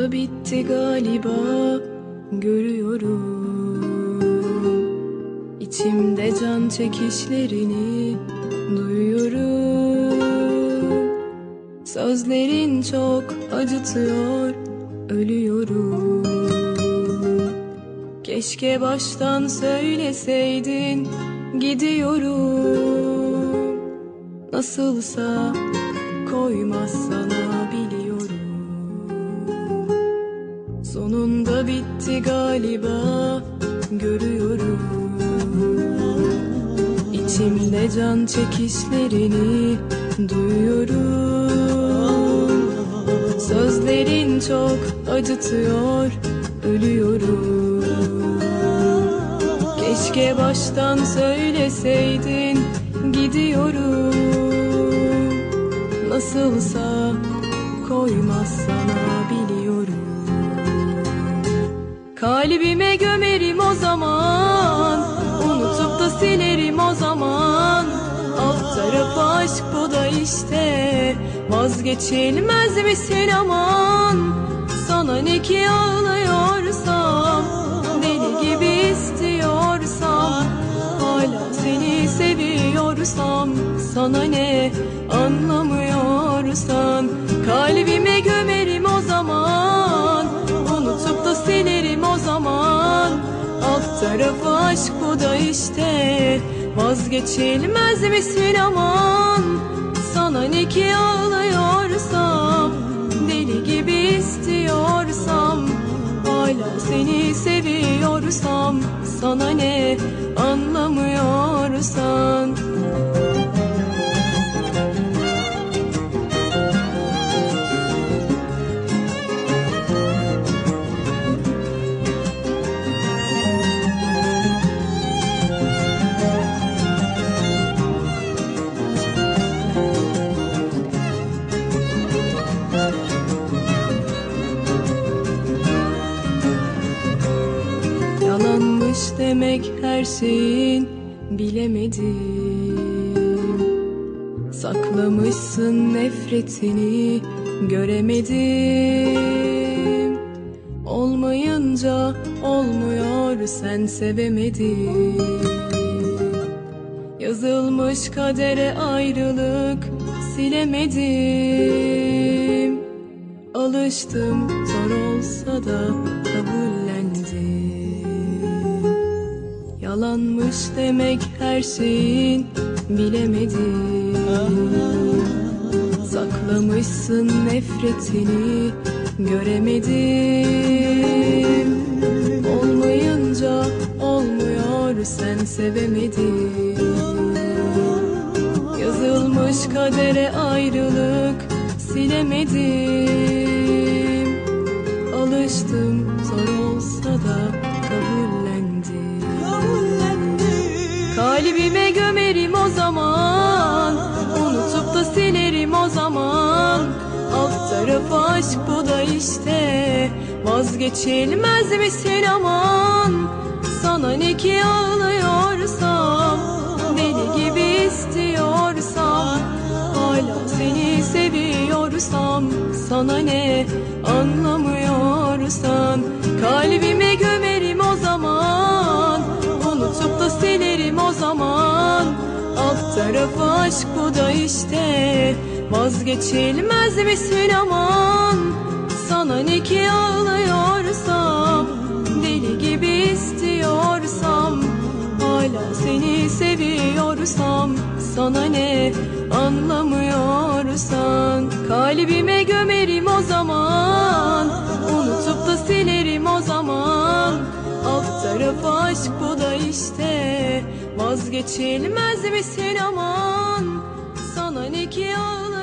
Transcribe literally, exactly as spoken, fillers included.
Sonunda bitti galiba, görüyorum. İçimde can çekişlerini duyuyorum. Sözlerin çok acıtıyor, ölüyorum. Keşke baştan söyleseydin, gidiyorum. Nasılsa koymaz sana, biliyorum. Sonunda bitti galiba, görüyorum. İçimde can çekişlerini duyuyorum. Sözlerin çok acıtıyor, ölüyorum. Keşke baştan söyleseydin, gidiyorum. Nasılsa koymaz sana, biliyorum. Kalbime gömerim o zaman, unutup da silerim o zaman. Alt tarafı aşk bu da işte, vazgeçilmez misin aman. Sana ne ki ağlıyorsam, deli gibi istiyorsam, hala seni seviyorsam, sana ne anlamıyorsan. Kalbime gömerim o zaman, unutup da silerim o zaman. Alt tarafı aşk bu da işte, vazgeçilmez misin aman. Sana ne ki ağlıyorsam, deli gibi istiyorsam, hala seni seviyorsam, sana ne anlamıyorsan. Yalanmış demek her şeyin, bilemedim. Saklamışsın nefretini, göremedim. Olmayınca olmuyor, sen sevemedin. Yazılmış kadere ayrılık, silemedim. Alıştım, zor olsa da kabullendim. Yalanmış demek her şeyin, bilemedim. Saklamışsın nefretini, göremedim. Olmayınca olmuyor, sen sevemedin. Yazılmış kadere ayrılık, silemedim. Alıştım, zor olsa da kabullendim. Kalbime gömerim o zaman, unutup da silerim o zaman. Alt tarafı aşk bu da işte, vazgeçilmez misin aman. Sana ne ki ağlıyorsam, deli gibi istiyorsam, hala seni seviyorsam, sana ne anlamıyorsan. Kalbime gömerim o zaman, unutup da silerim o zaman. Alt tarafı aşk bu da işte, vazgeçilmez misin aman. Sana ne ki ağlıyorsam, deli gibi istiyorsam, hala seni seviyorsam, sana ne anlamıyorsan. Kalbime gömerim o zaman, unutup da silerim o zaman. Alt tarafı aşk bu da işte, vazgeçilmez misin aman. Sana ne ki ağlıyorsam,